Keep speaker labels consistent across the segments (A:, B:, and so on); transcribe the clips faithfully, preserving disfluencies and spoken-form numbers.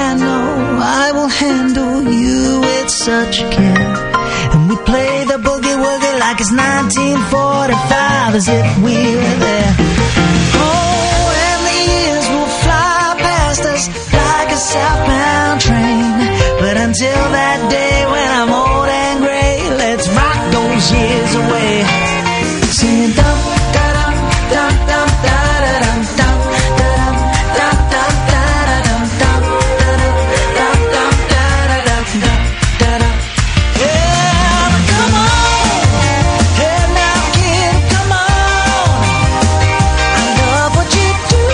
A: I know I will handle you with such care. And we play the boogie woogie like it's nineteen forty-five, as if we were there. Oh, and the years will fly past us like a southbound train. But until that day when I'm old and gray, let's rock those years away. Singing dum da dum dum dum da da dum dum da dum dum dum da da dum dum da dum dum da da dum dum da dum. Yeah, but come on, hey now kid, come on. I love what you do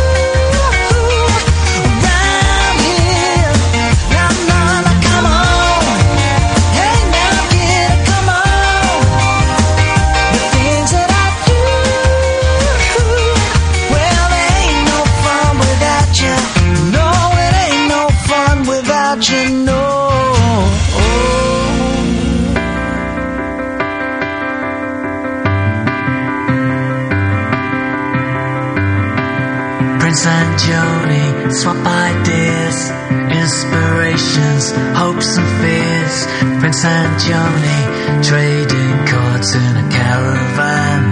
A: around here. Now, now, now, come on, hey now kid, come on. The things that I do, well, there ain't no fun without you. No, it ain't no fun without you, no. Prince and Joni swap ideas, inspirations, hopes and fears. Prince and Joni trading cards in a caravan.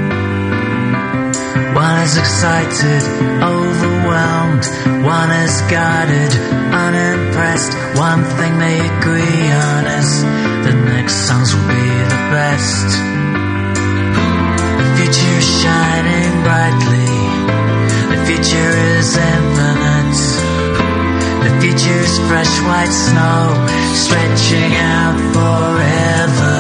A: One is excited, overwhelmed. One is guarded, unimpressed. One thing they agree on is the next songs will be the best. The future is shining brightly. The future is infinite. The future is fresh white snow, stretching out forever.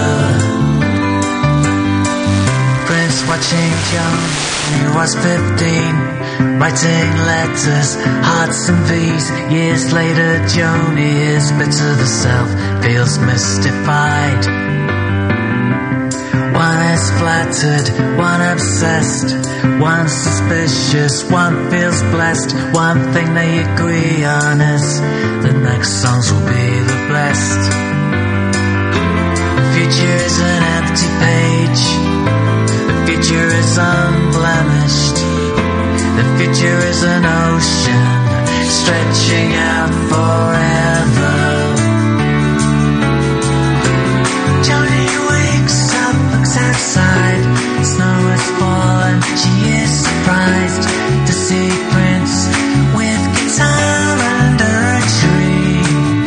A: Prince watching John, he was fifteen, writing letters, hearts and V's. Years later, Joni is bitter the self, feels mystified. One is flattered, one obsessed, one suspicious, one feels blessed. One thing they agree on is the next songs will be the best. The future is an empty page. The future is unblemished. The future is an ocean stretching out forever. Joni wakes up, looks outside. Snow has fallen, she is surprised to see Prince with guitar under a tree.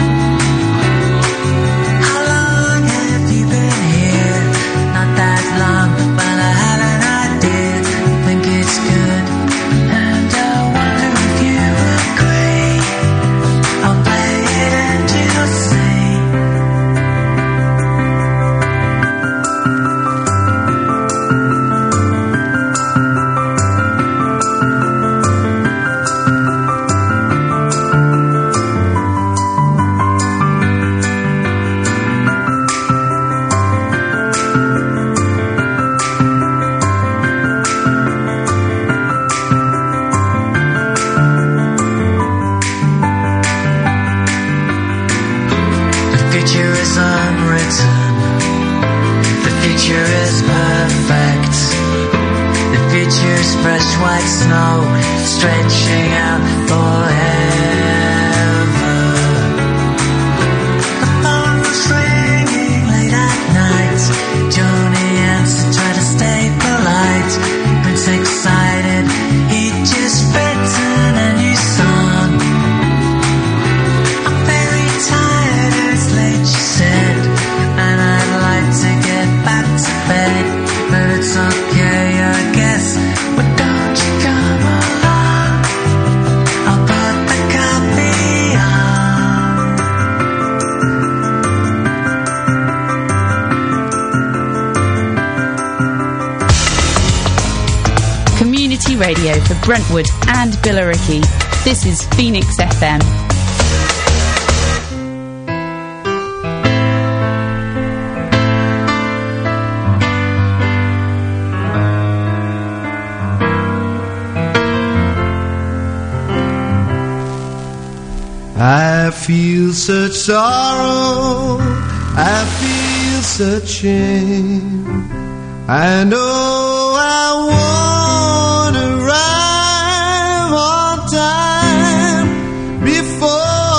A: How long have you been here? Not that long, but I have an idea. Think it's good, and I wonder if you agree. I'll play it and you'll sing. The future is unwritten. The future is perfect. The future is fresh white snow stretching out forever. The phone was ringing late at night. Joni answered, tried to stay polite. Prince excited, he'd just written a new song. I'm very tired, it's late, she said, and I'd like to get back to bed, but it's okay, I guess. But don't you come along? I'll put the copy
B: on. Community radio for Brentwood and Billericay. This is Phoenix F M.
C: I feel such sorrow, I feel such shame. I know I won't arrive on time before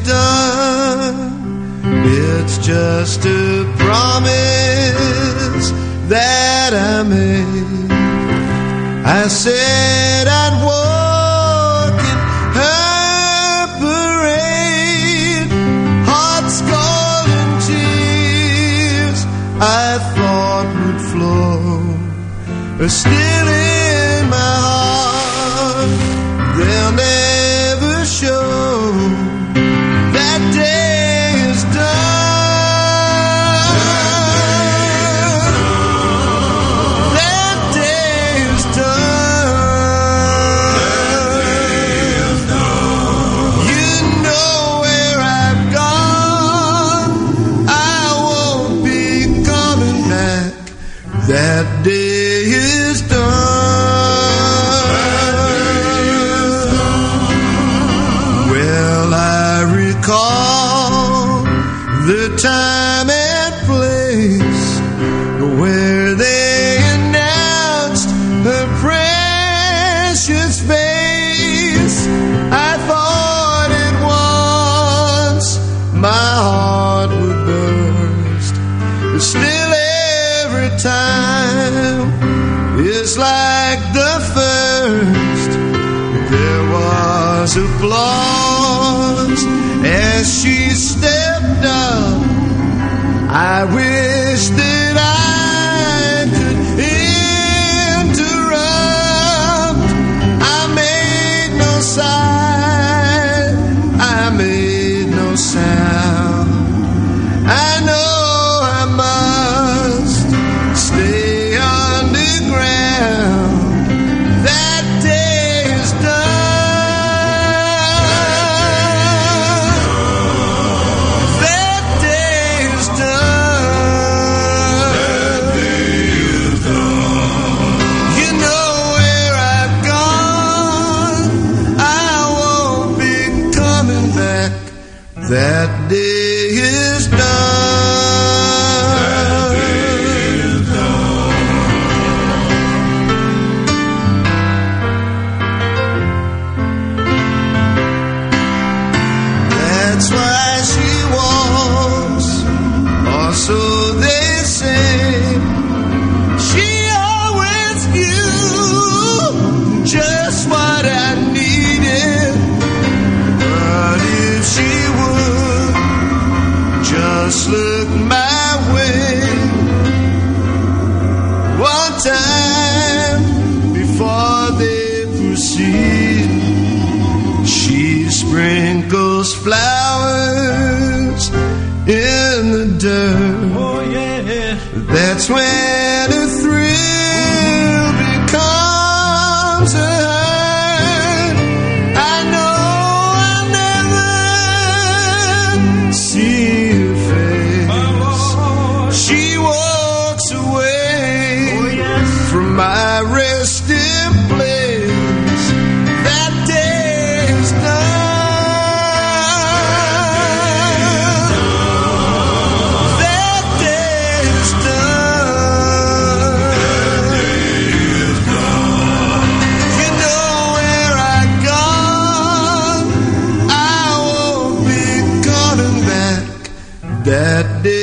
C: done. It's just a promise that I made. I said I'd walk in her parade, hot scalding tears I thought would flow are still in my heart. They'll never show. That day is done. That day is done. You know where I've gone. I won't be coming back. That day is done. Recall the time and place where they announced her precious face. I thought at once my heart would burst, but still every time it's like the first. There was applause as she stepped up. I wish that I could interrupt. I made no sign, I made no sound. I know I must stay underground. That day is done. That day is done. That day is done. That's why she walks, or so they say. She always knew just what I needed. But if she just look my way one time before they proceed. She sprinkles flowers in the dirt. Oh yeah. That's when a thrill becomes a hurt. I know I'll never see. She walks away oh, yes. from my resting place. That day is done. That day is done. That day is done. You know where I've gone. I won't be coming back. That day.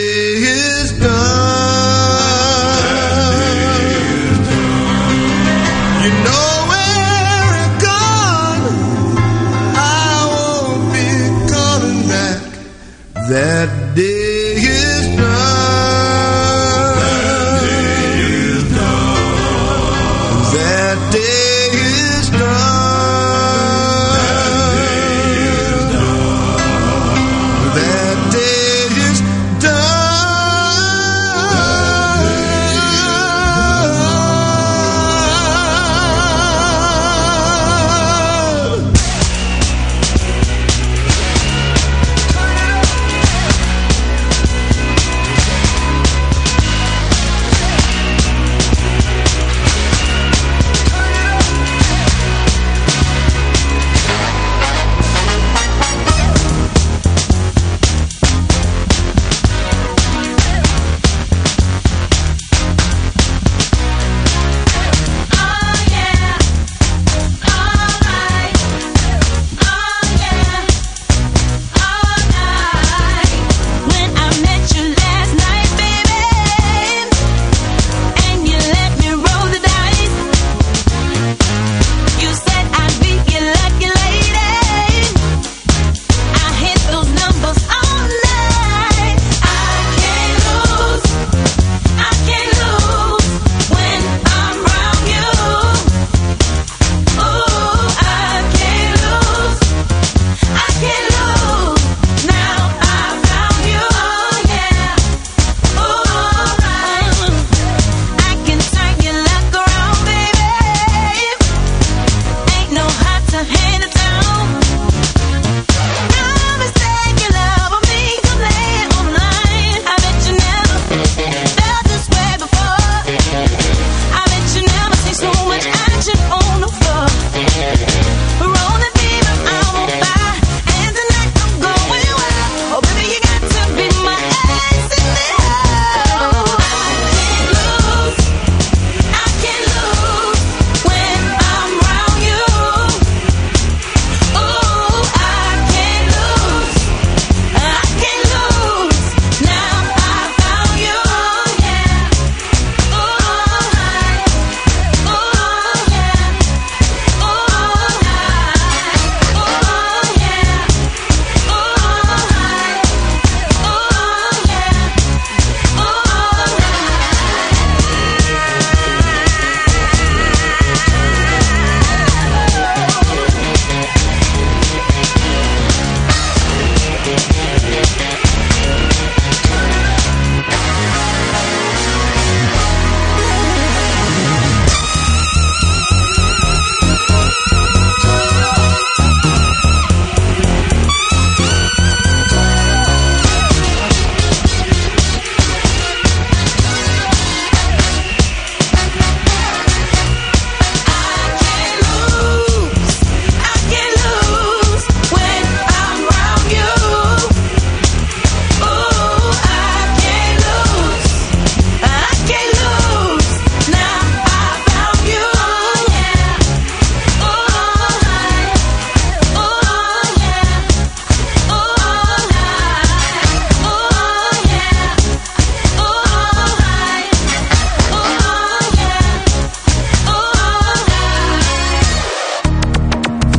C: That day is done. That day is done. That day is done.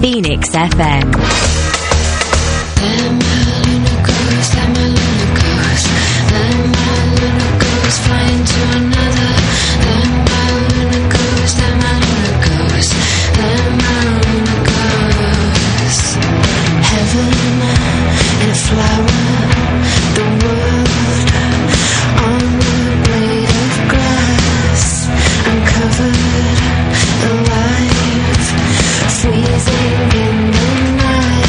D: Phoenix F M.
E: Flying to another, then my luna goes, then my luna goes, then my luna goes. Heaven and a flower, the world on the blade of grass. I'm covered, alive, freezing in the night.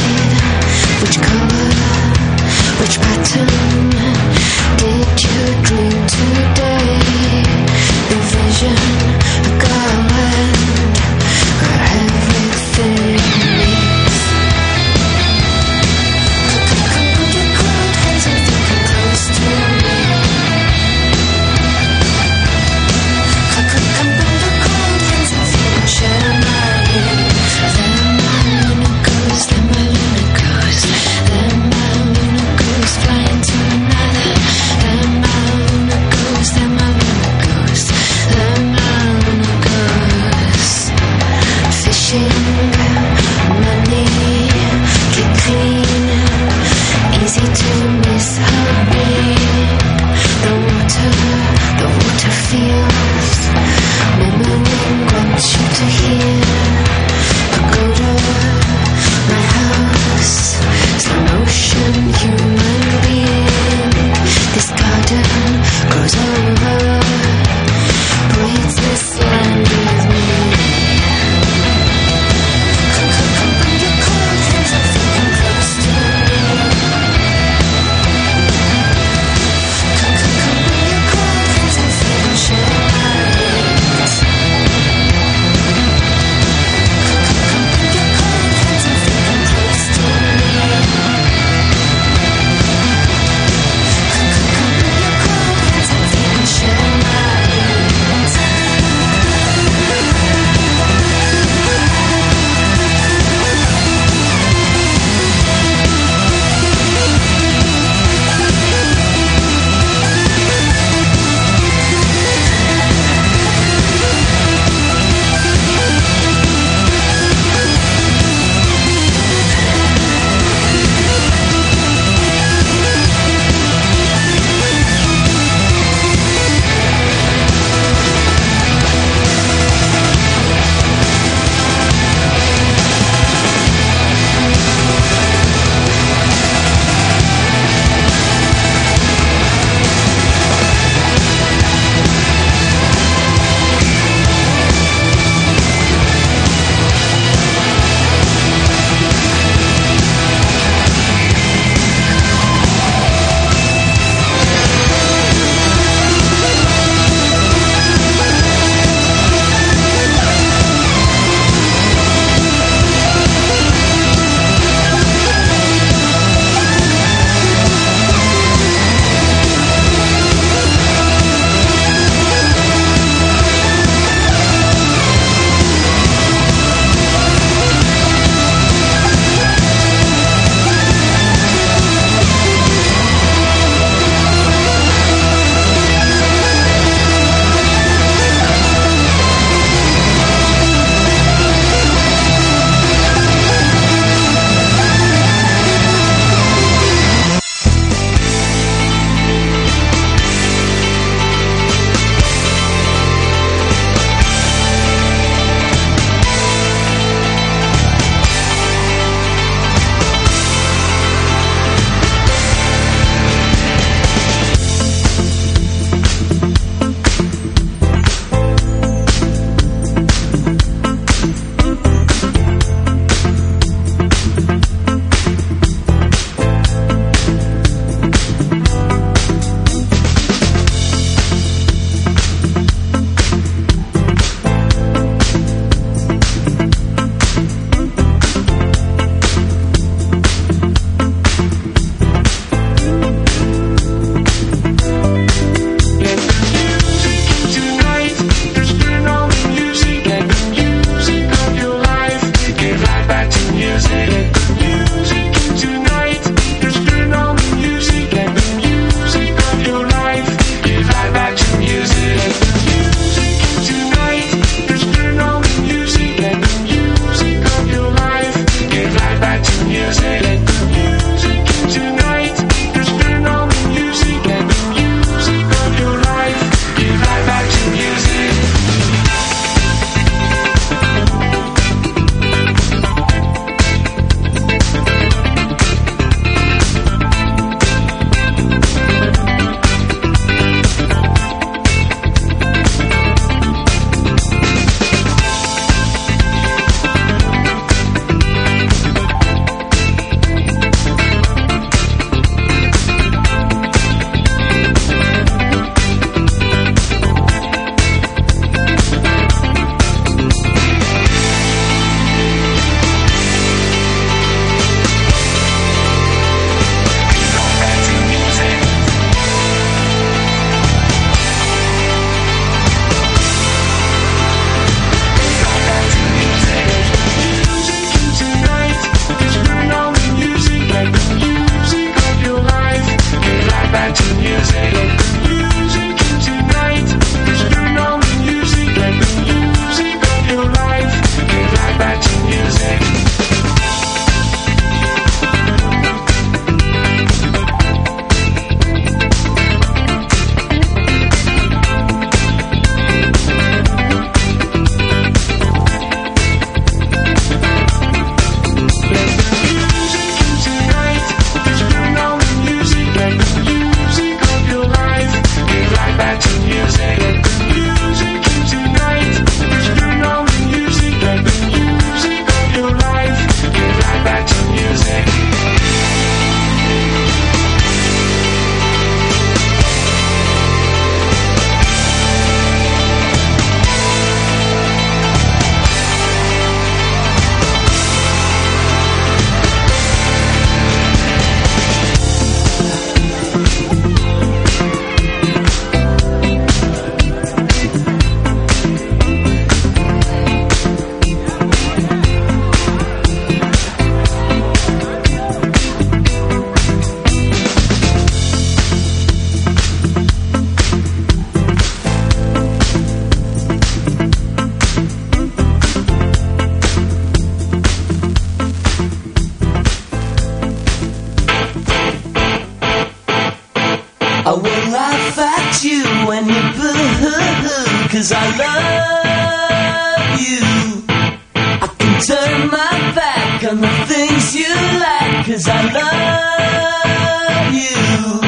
A: 'cause I love you. I can turn my back on the things you like 'cause I love you.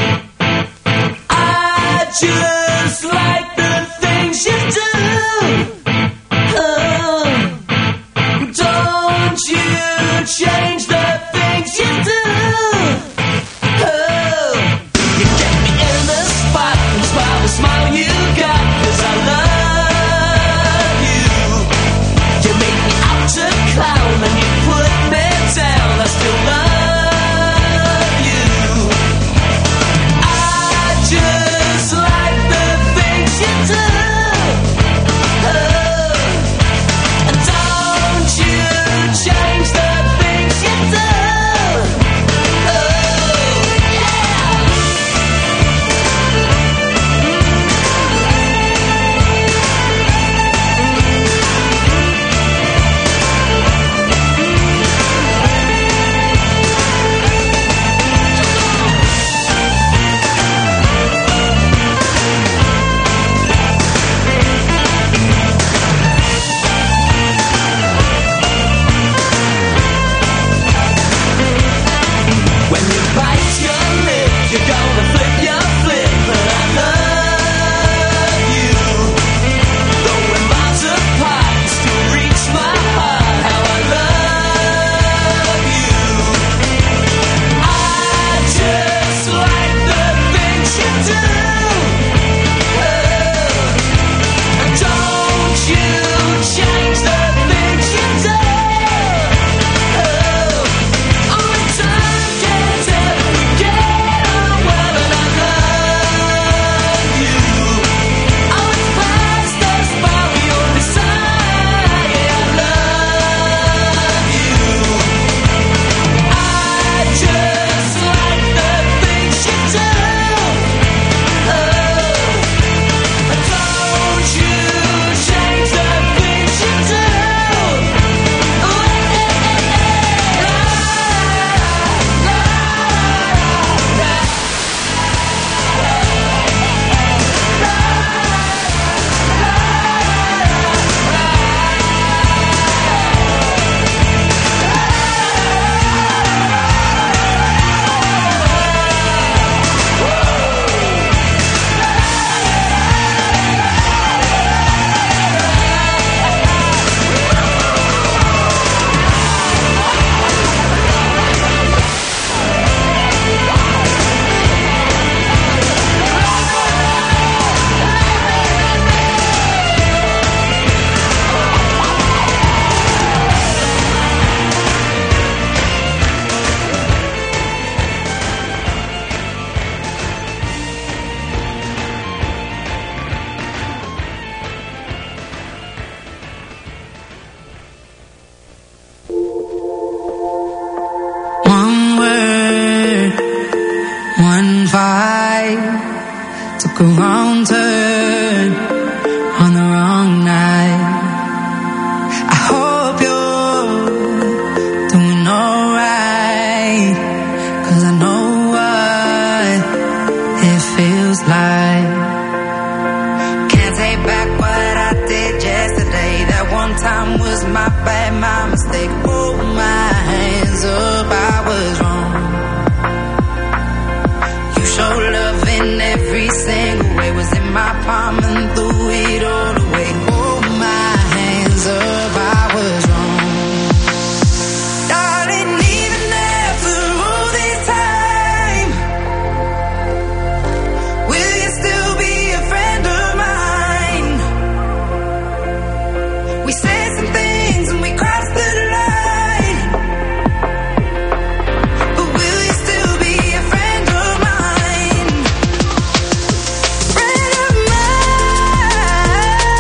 A: I just like the things you do. Oh, don't you change the things you do. Oh, you get me in the spot and smile the smile you got 'cause I love you. You make me out to clown and you put me down. I still love you. I just like the things you do. Oh, and don't you change the things you do. When you bite your lip, you're gonna flip your flip, but I love you. Though we're miles apart, you still reach my heart. How I love you. I just like the things you do. Oh, and don't you change the things you do. Oh, only time can tell if we get on well, and I love you. Oh, it's past us by the only side. Yeah, I love you. I just like the things you do. Oh, don't you change the things you do. Oh,
D: One word, one vibe, took a wrong turn on the wrong night. I hope you're doing alright, 'cause I know what it feels like. Can't take back what I did yesterday. That one time was my bad, my mistake. Hold my hands up, I was wrong. You showed love in every single way. Was in my palm and threw it all away. Hold my hands up, I was wrong. Darling, even after all this time, will you still be a friend of mine? We said some things and we crossed the line, but will you still be a friend of mine? Friend of mine.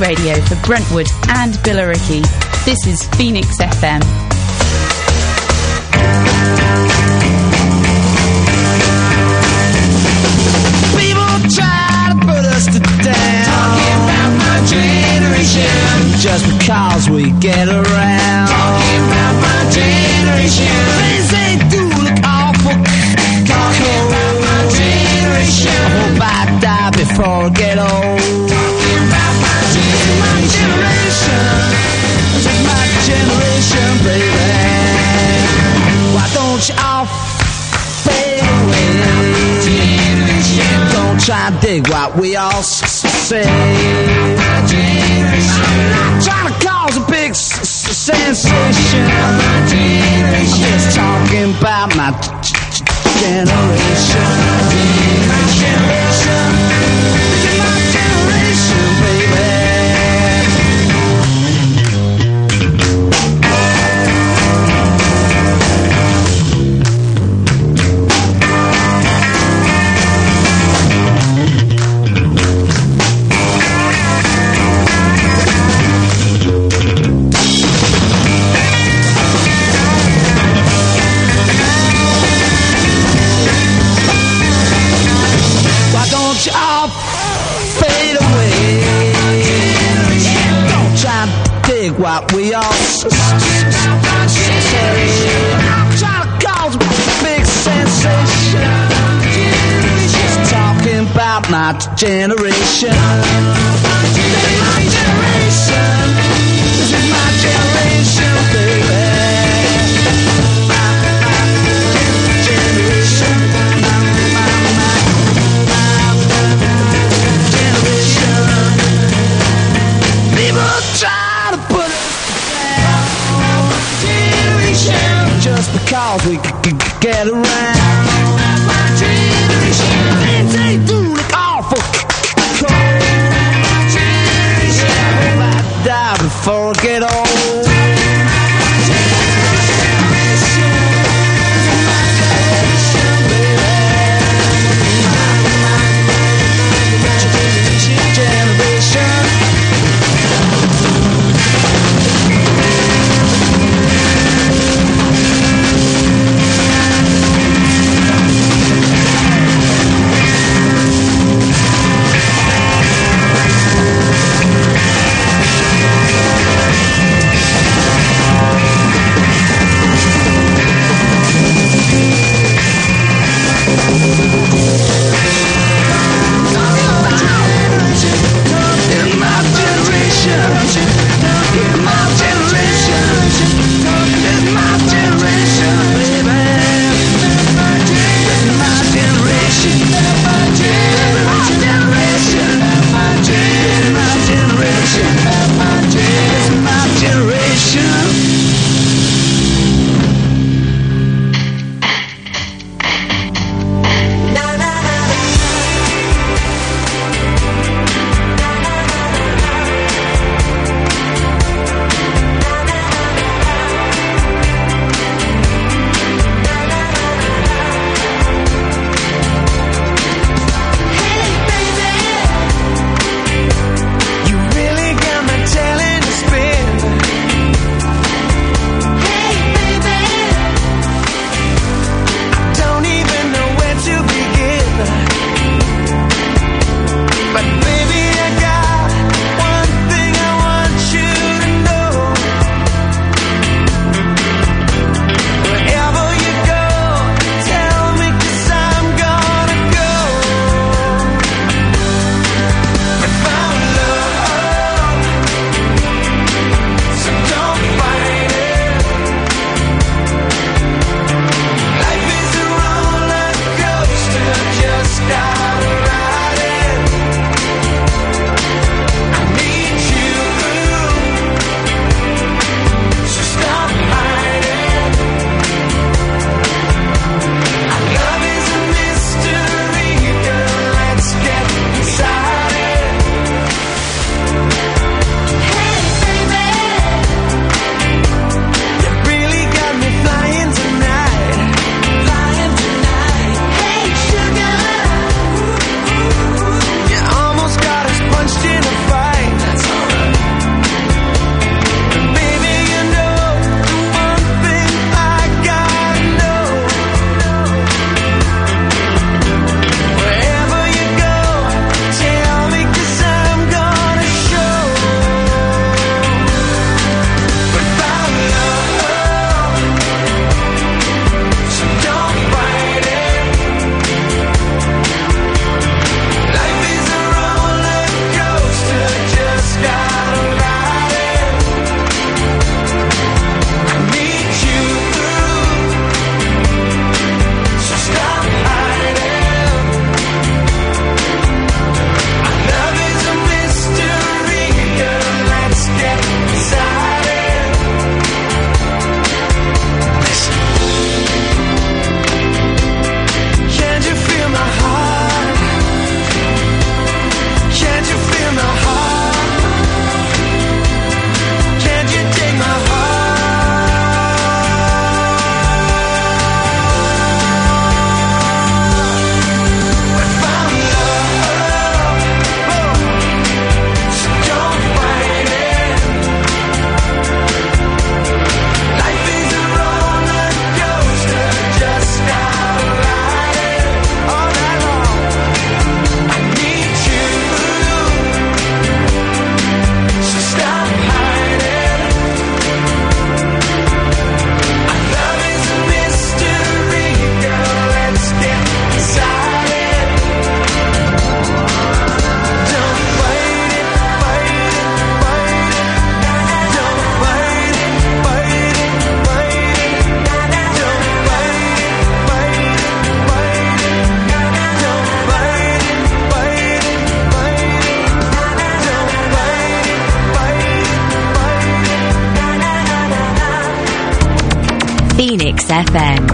B: radio for Brentwood and Billericay. This is Phoenix F M.
A: People try to put us to down, talking about my generation, just because we get around. Talking about my generation, things they do look awful. Talking about my generation, I hope I die before I get old. Talking about my generation, this is my generation, baby. Why don't you all fade away? Don't try and dig what we all s- say. I'm not trying to cause a big s- s- sensation. I'm just talking about my t- t- generation. My generation. This is my generation, baby. You all fade away. Don't try to dig what we all s- s- say. I'm trying to cause a big sensation. Just talking about my generation. This is my generation. This is my generation, baby. My, my generation. My, my, my. People try to put us down, generation, just because we c- c- get around. My generation, things they do look awful cold. My generation, I hope I die before I get old. My generation, my generation, baby. My generation.
F: Phoenix F M.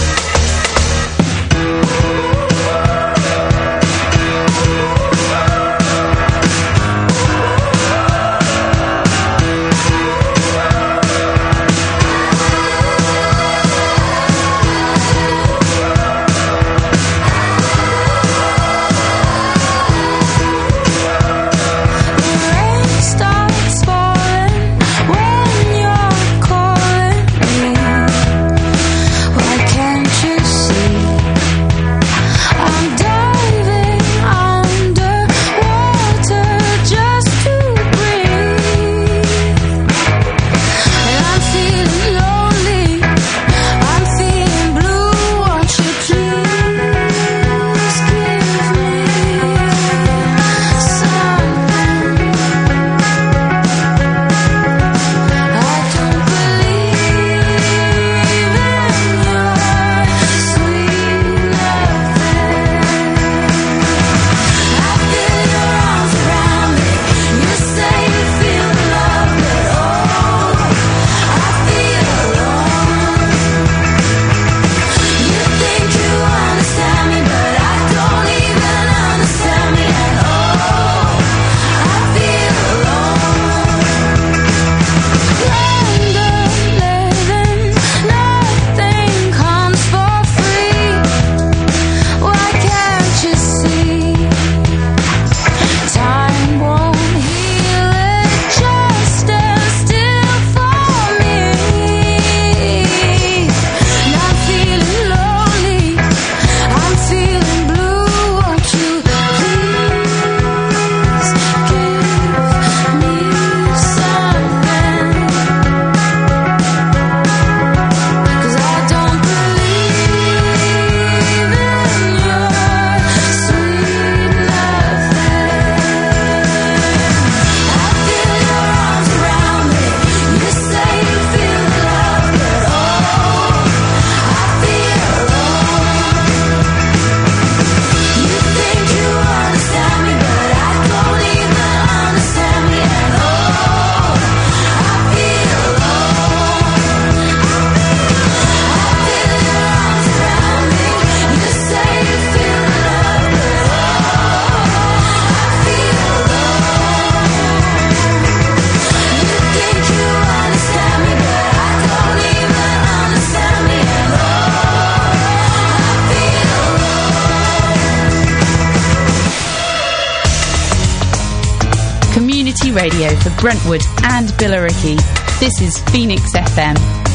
B: Radio for Brentwood and Billericay. This is Phoenix F M.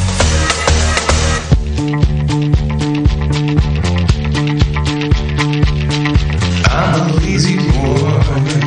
C: I'm a lazy boy.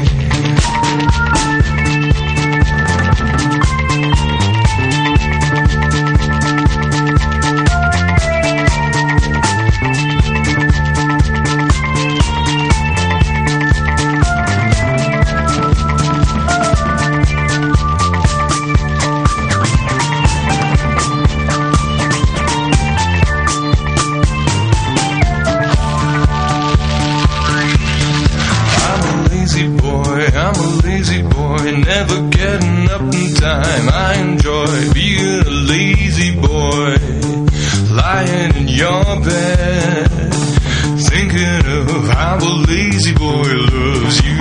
C: Never getting up in time. I enjoy being a lazy boy, lying in your bed, thinking of how a lazy boy loves you.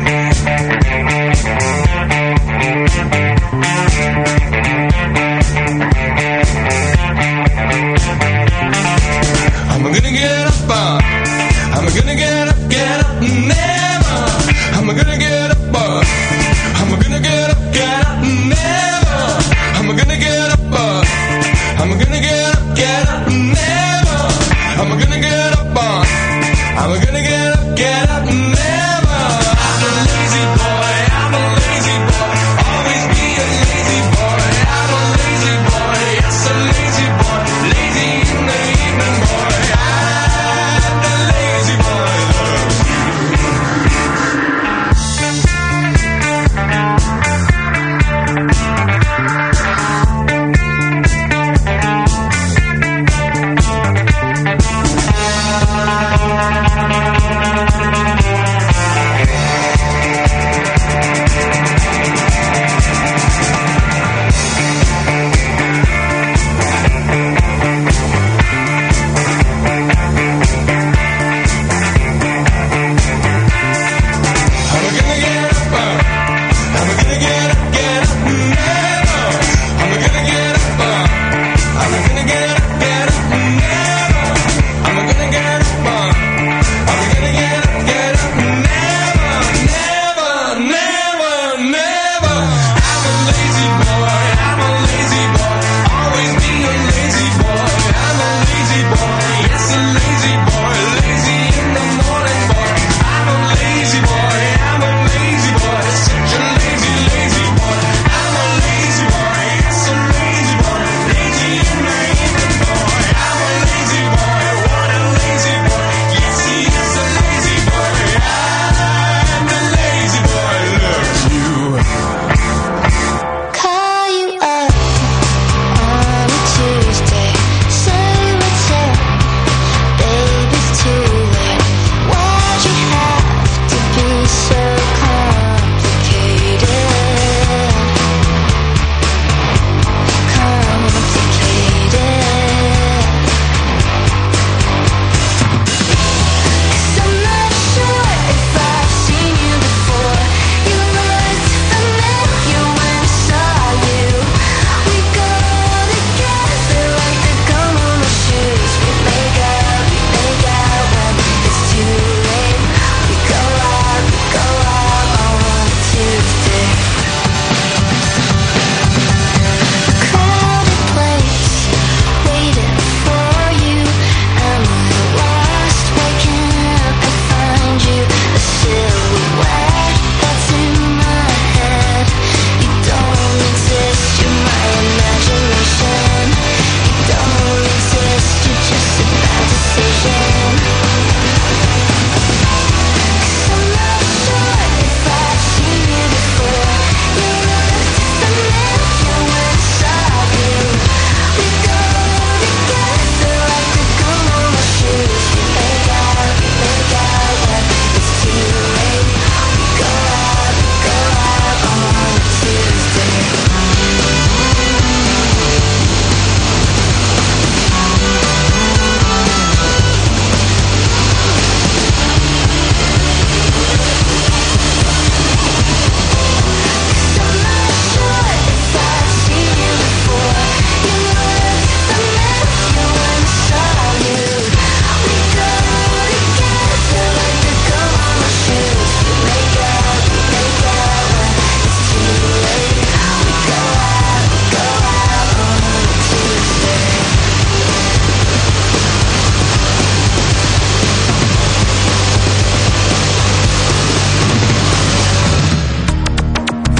C: I'm gonna get up, uh, I'm gonna get up, get up, never. I'm gonna get up, uh, I'm gonna get up, get up, never. I'm gonna get up, uh, I'm gonna get up, get up, never. I'm gonna get up, uh, I'm gonna get up, get up, never. I'm a lazy boy, I'm a lazy boy, always be a lazy boy. I'm a lazy boy, yes a lazy boy, lazy in the evening, boy. I'm the lazy boy, loves you.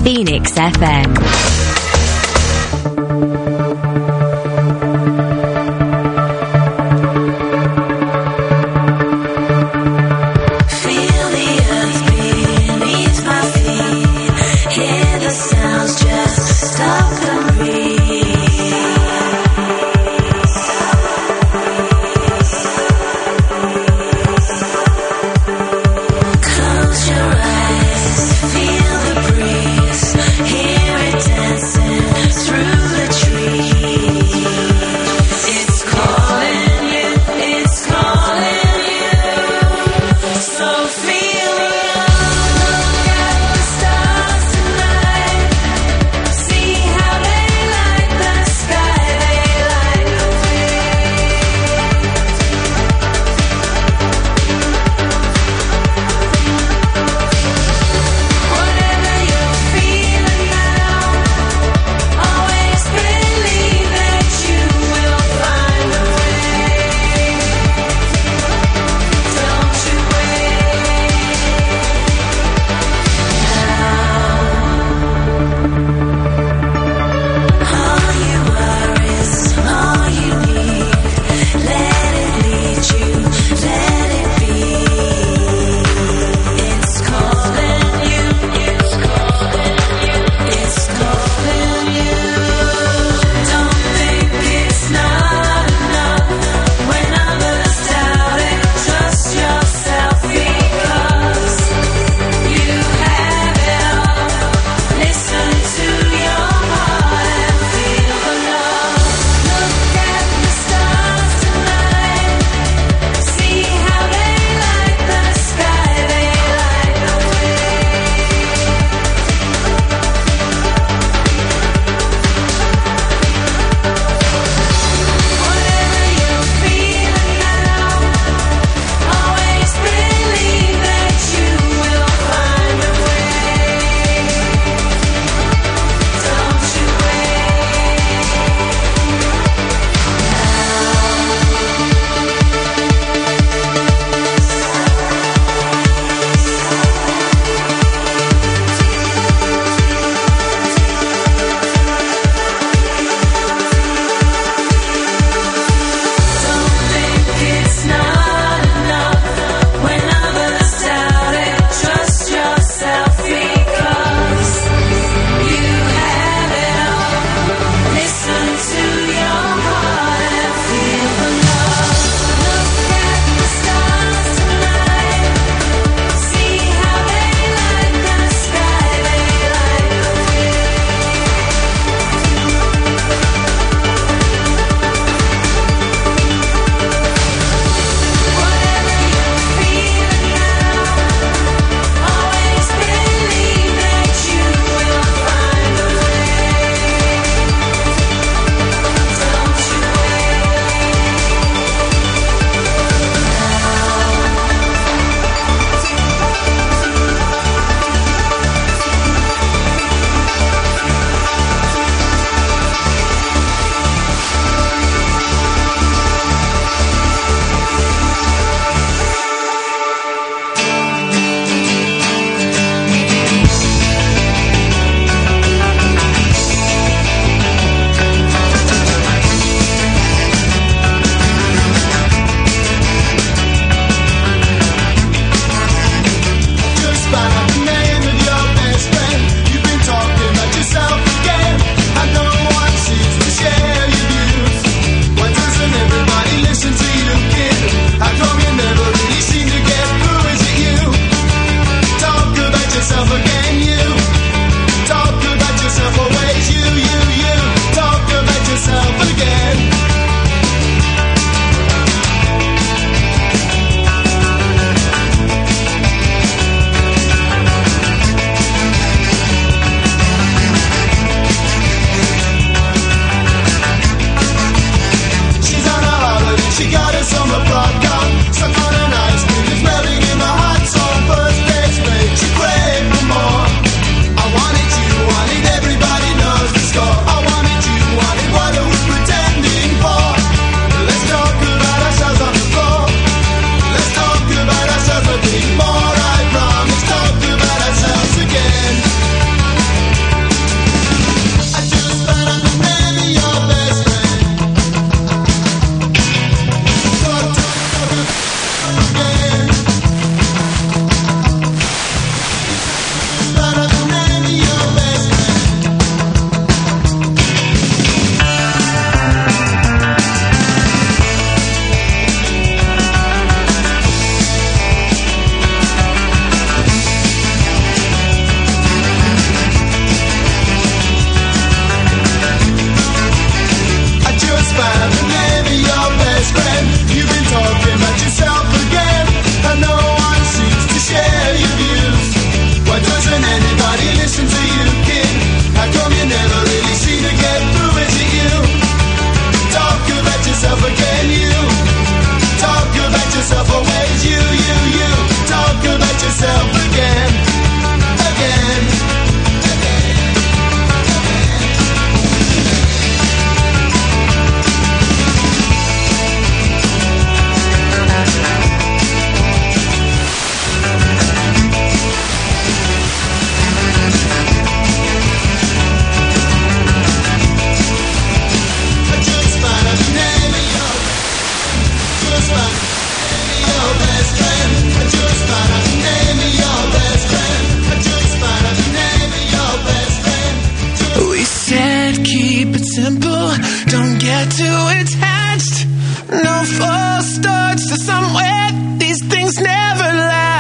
F: Phoenix F M.
E: Feel the breeze, hear it dancing through the trees.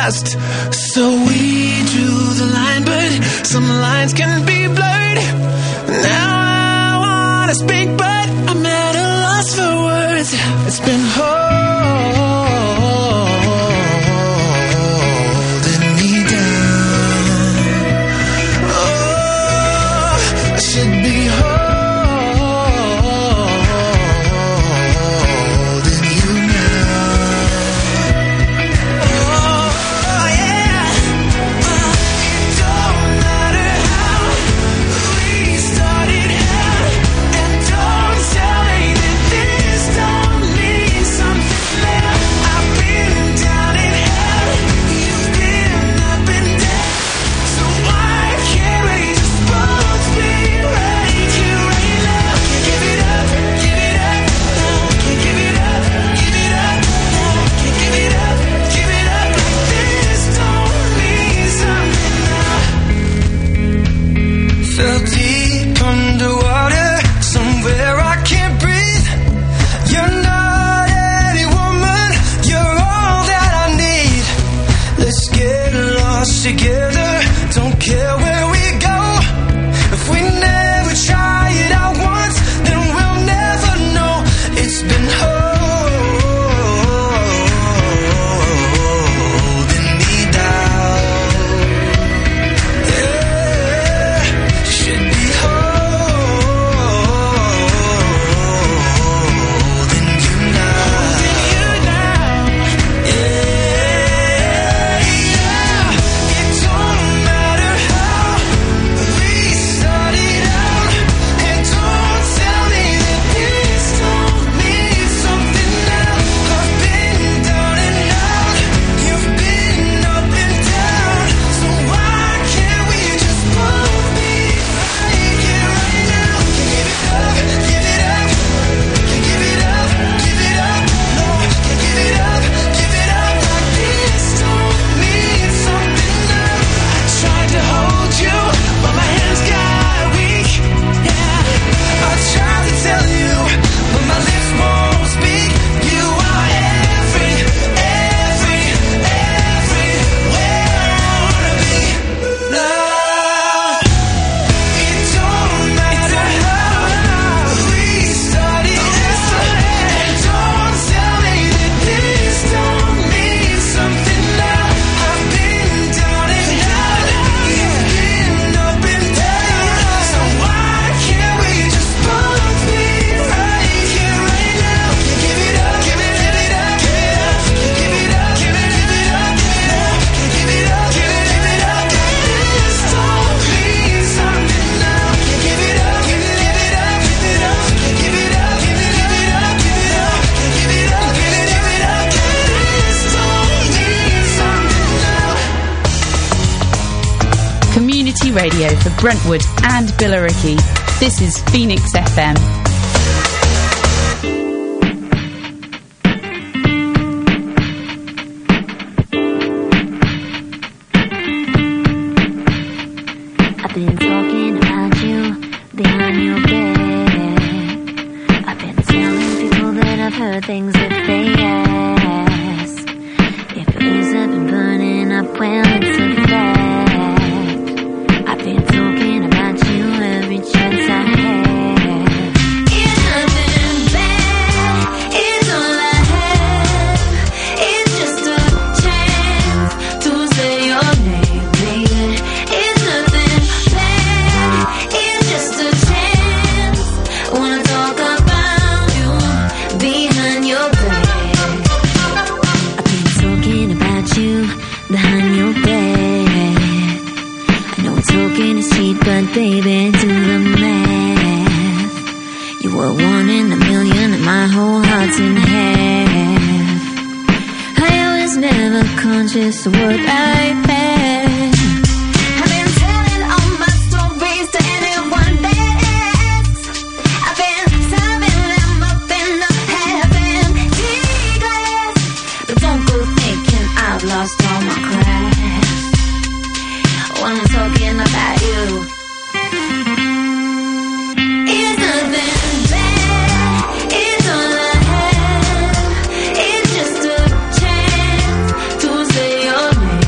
C: past. So we drew the line, but some lines can be blurred. Now I wanna speak, but I'm at a loss for words. It's been holding me down. Oh, I should be holding you now. Oh, yeah. Uh, it don't matter how we started out, and don't tell me that this don't mean something now. I've been down and out, you've been up and down. So why can't we just both be right here, right now? Can't give it up, give it up, no. Can't give it up, give it up, no. Can't give it up, give it up. Like this don't mean something now. Fell deep underwater, somewhere I can't breathe. You're not any woman, you're all that I need. Let's get lost together, don't care where we go. If we never try it out once, then we'll never know. It's been holding me down. Yeah, should be holding you now. Yeah, yeah. It don't matter how we started out, and don't tell me that this don't mean something now. I've been down and out, you've been up and down. So why can't we just both be right here, right now? Can't give it up, give it up. Can't give it up, give it up. No, can't give it up, give it up. Like this don't mean something now. I tried to hold you, but my hands got weak. Yeah, I tried to tell you, but my lips won't speak. You are every, every, everywhere I wanna be. Now, it don't matter how we started out, and don't tell me that this don't mean something now. I've been down and out, you've been up and down. So why can't we just both be right here, right now? Can't give it up, give it, give it up, give it up. Can't give it up, give it, give it up, give it up. Can't give it up, give it, give it up. This don't mean something now. Can't give it up, give it, give it up, give it up. Can't give it up, give it, give it up, give it up. Can't give it up, give it, give it up. This don't mean something now.
B: Community radio for Brentwood and Billericay. This is Phoenix F M.
E: I've been talking about you behind your back. I've been telling people that I've heard things that they ask. If your ears have been burning up, well, it's a fact. I've been talking about you every chance I have. It's nothing bad, it's all I have. It's just a chance to say your name, baby. It's nothing bad, it's just a chance. Wanna talk about you behind your back. I've been talking about you behind your back. I know talking is cheap, but baby, do the math. You were one in a million, and my whole heart's in half. I was never conscious of what I had. I've been telling all my stories to anyone that asks. I've been serving them up in a half-empty glass. But don't go thinking I've lost all my class when I'm talking about you. It's nothing bad, it's all I have. It's just a chance to say your name.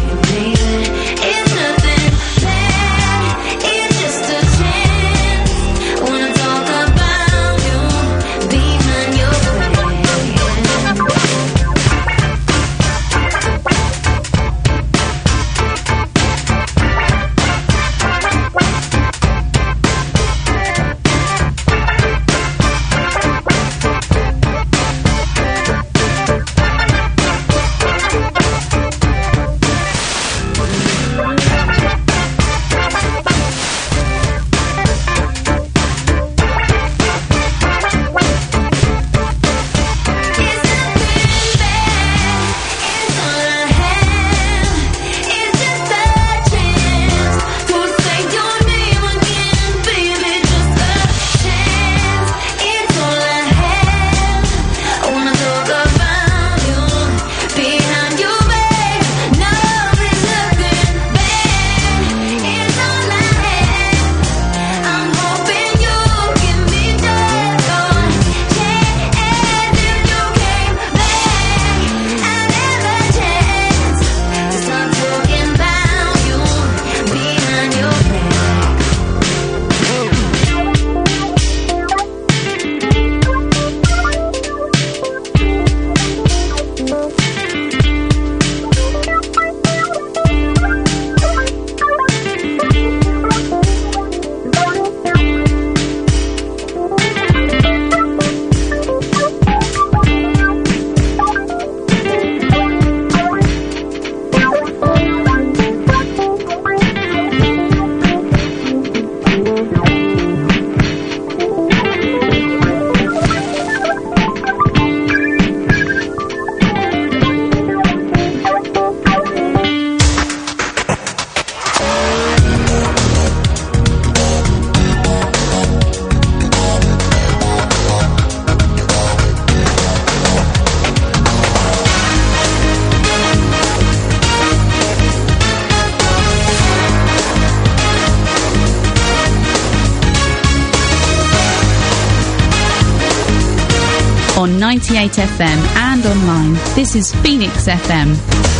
B: on ninety-eight F M and online. This is Phoenix F M.